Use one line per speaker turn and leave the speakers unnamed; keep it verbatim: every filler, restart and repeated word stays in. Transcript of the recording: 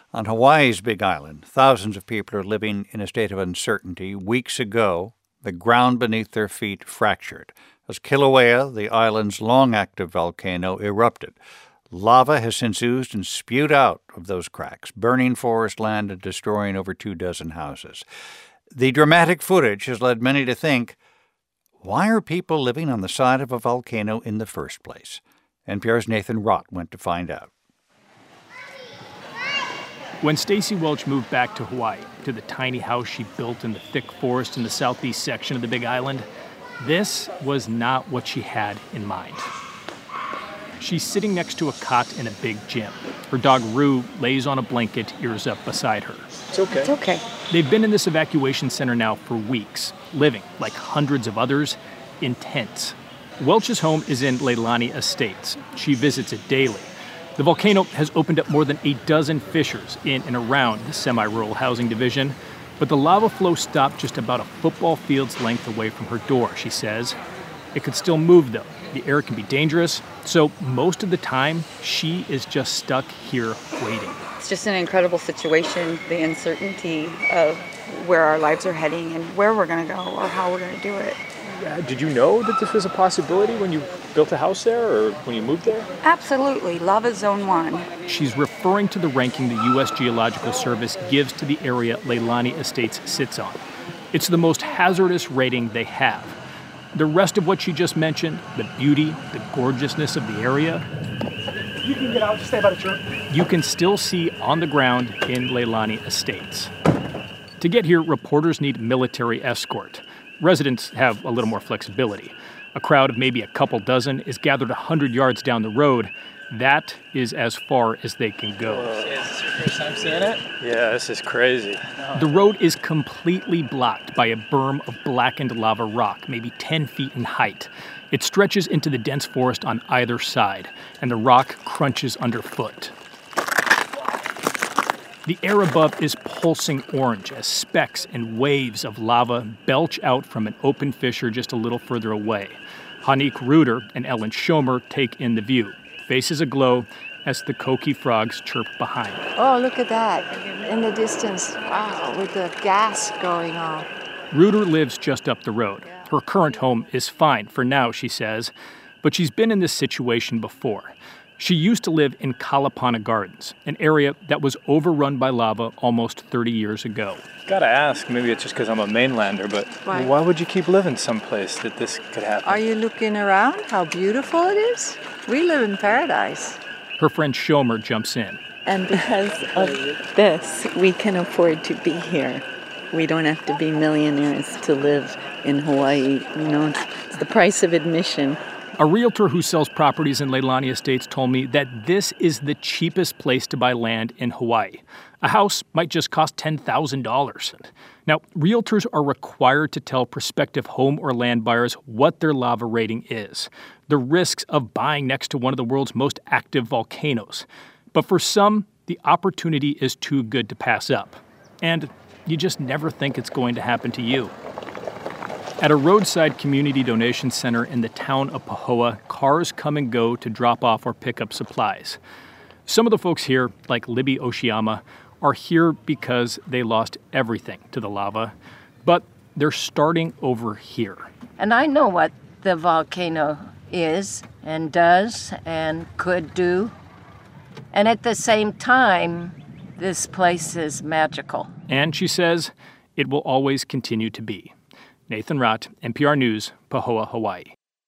On Hawaii's Big Island, thousands of people are living in a state of uncertainty. Weeks ago, the ground beneath their feet fractured as Kilauea, the island's long-active volcano, erupted. Lava has since oozed and spewed out of those cracks, burning forest land and destroying over two dozen houses. The dramatic footage has led many to think, why are people living on the side of a volcano in the first place? N P R's Nathan Rott went to find out.
When Stacy Welch moved back to Hawaii, to the tiny house she built in the thick forest in the southeast section of the Big Island, this was not what she had in mind. She's sitting next to a cot in a big gym. Her dog Rue lays on a blanket, ears up beside her.
It's okay.
It's okay.
They've been in this evacuation center now for weeks, living, like hundreds of others, in tents. Welch's home is in Leilani Estates. She visits it daily. The volcano has opened up more than a dozen fissures in and around the semi-rural housing division, but the lava flow stopped just about a football field's length away from her door, she says. It could still move, though. The air can be dangerous, so most of the time, she is just stuck here waiting.
It's just an incredible situation, the uncertainty of where our lives are heading and where we're going to go or how we're going to do it.
Uh, did you know that this was a possibility when you built a house there or when you moved there?
Absolutely. Lava Zone one.
She's referring to the ranking the U S Geological Service gives to the area Leilani Estates sits on. It's the most hazardous rating they have. The rest of what she just mentioned, the beauty, the gorgeousness of the area,
You can get out, just stay by the truck.
you can still see on the ground in Leilani Estates. To get here, reporters need military escort. Residents have a little more flexibility. A crowd of maybe a couple dozen is gathered one hundred yards down the road. That is as far as they can go.
Is this your first time seeing it? Yeah, this is crazy.
The road is completely blocked by a berm of blackened lava rock, maybe ten feet in height. It stretches into the dense forest on either side, and the rock crunches underfoot. The air above is pulsing orange as specks and waves of lava belch out from an open fissure just a little further away. Hanique Reuter and Ellen Schomer take in the view, faces aglow as the Koki frogs chirp behind.
Oh, look at that. In the distance, wow, with the gas going on.
Reuter lives just up the road. Her current home is fine for now, she says, but she's been in this situation before. She used to live in Kalapana Gardens, an area that was overrun by lava almost thirty years ago.
Gotta ask, maybe it's just because I'm a mainlander, but
Why?
why would you keep living someplace that this could happen?
Are you looking around how beautiful it is? We live in paradise.
Her friend Schomer jumps in.
And because of this, we can afford to be here. We don't have to be millionaires to live in Hawaii. You know, it's, it's the price of admission.
A realtor who sells properties in Leilani Estates told me that this is the cheapest place to buy land in Hawaii. A house might just cost ten thousand dollars. Now, realtors are required to tell prospective home or land buyers what their lava rating is, the risks of buying next to one of the world's most active volcanoes. But for some, the opportunity is too good to pass up. And you just never think it's going to happen to you. At a roadside community donation center in the town of Pahoa, cars come and go to drop off or pick up supplies. Some of the folks here, like Libby Oshiyama, are here because they lost everything to the lava, but they're starting over here.
And I know what the volcano is and does and could do. And at the same time, this place is magical.
And she says it will always continue to be. Nathan Rott, N P R News, Pahoa, Hawaii.